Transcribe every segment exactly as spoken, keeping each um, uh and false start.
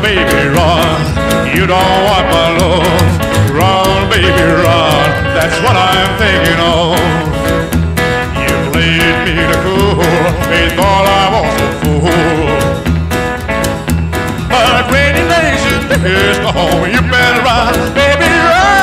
baby, run. You don't want my love. Run, baby, run. That's what I'm thinking of. You played me the cool. They thought I was a fool. But when your nation is home, you better run, baby, run.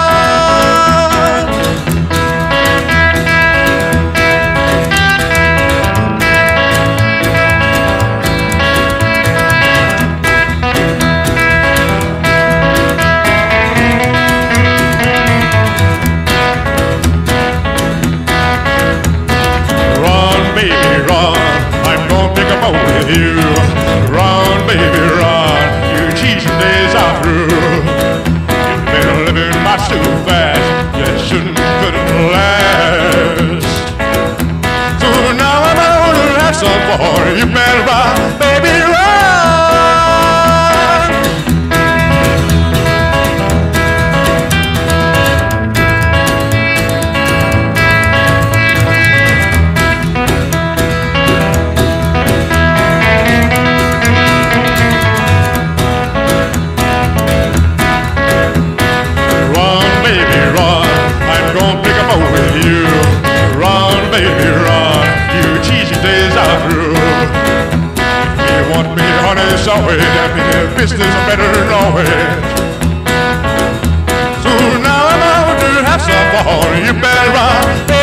With you, run, baby, run. Your teaching days are through. You've been living much too fast. You shouldn't, couldn't last. So now I'm out to have some fun. You better run, baby, run. Baby, run, you teasing days are through. If you want me, honey, so it, that be the business, I better know it. So now I'm out to have some fun. You better run.